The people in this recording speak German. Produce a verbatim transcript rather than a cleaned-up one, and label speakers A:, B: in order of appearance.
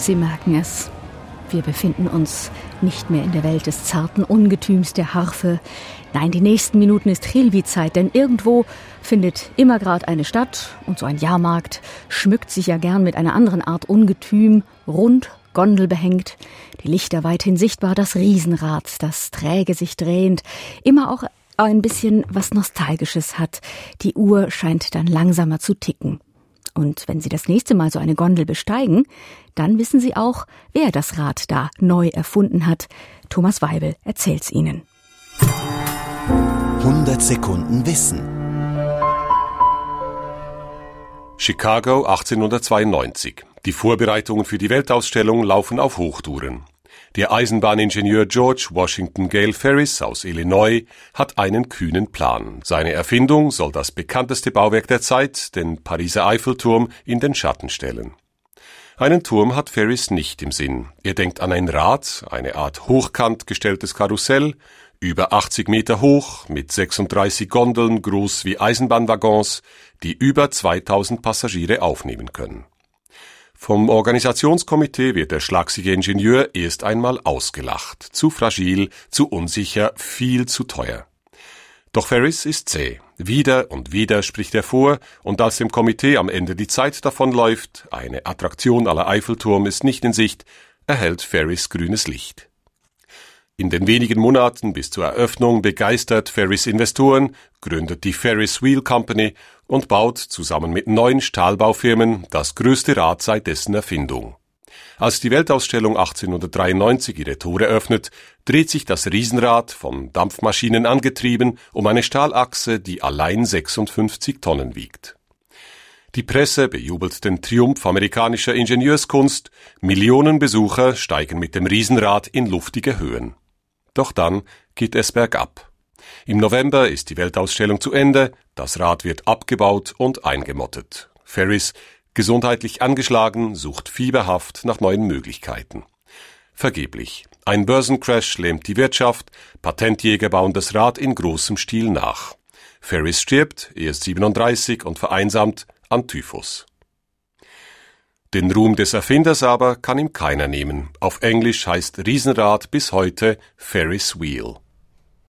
A: Sie merken es. Wir befinden uns nicht mehr in der Welt des zarten Ungetüms der Harfe. Nein, die nächsten Minuten ist Trilby-Zeit, denn irgendwo findet immer gerade eine statt und so ein Jahrmarkt schmückt sich ja gern mit einer anderen Art Ungetüm, rund, gondelbehängt, die Lichter weithin sichtbar, das Riesenrad, das träge sich drehend, immer auch ein bisschen was Nostalgisches hat. Die Uhr scheint dann langsamer zu ticken. Und wenn Sie das nächste Mal so eine Gondel besteigen, dann wissen Sie auch, wer das Rad da neu erfunden hat. Thomas Weibel erzählt's Ihnen.
B: hundert Sekunden Wissen.
C: Chicago achtzehnhundertzweiundneunzig. Die Vorbereitungen für die Weltausstellung laufen auf Hochtouren. Der Eisenbahningenieur George Washington Gale Ferris aus Illinois hat einen kühnen Plan. Seine Erfindung soll das bekannteste Bauwerk der Zeit, den Pariser Eiffelturm, in den Schatten stellen. Einen Turm hat Ferris nicht im Sinn. Er denkt an ein Rad, eine Art hochkant gestelltes Karussell, über achtzig Meter hoch, mit sechsunddreißig Gondeln, groß wie Eisenbahnwaggons, die über zweitausend Passagiere aufnehmen können. Vom Organisationskomitee wird der schlaksige Ingenieur erst einmal ausgelacht. Zu fragil, zu unsicher, viel zu teuer. Doch Ferris ist zäh. Wieder und wieder spricht er vor, und als dem Komitee am Ende die Zeit davonläuft, eine Attraktion à la Eiffelturm ist nicht in Sicht, erhält Ferris grünes Licht. In den wenigen Monaten bis zur Eröffnung begeistert Ferris Investoren, gründet die Ferris Wheel Company und baut zusammen mit neun Stahlbaufirmen das größte Rad seit dessen Erfindung. Als die Weltausstellung achtzehnhundertdreiundneunzig ihre Tore öffnet, dreht sich das Riesenrad, von Dampfmaschinen angetrieben, um eine Stahlachse, die allein sechsundfünfzig Tonnen wiegt. Die Presse bejubelt den Triumph amerikanischer Ingenieurskunst, Millionen Besucher steigen mit dem Riesenrad in luftige Höhen. Doch dann geht es bergab. Im November ist die Weltausstellung zu Ende, das Rad wird abgebaut und eingemottet. Ferris, gesundheitlich angeschlagen, sucht fieberhaft nach neuen Möglichkeiten. Vergeblich. Ein Börsencrash lähmt die Wirtschaft, Patentjäger bauen das Rad in großem Stil nach. Ferris stirbt, er ist siebenunddreißig und vereinsamt an Typhus. Den Ruhm des Erfinders aber kann ihm keiner nehmen. Auf Englisch heißt Riesenrad bis heute Ferris Wheel.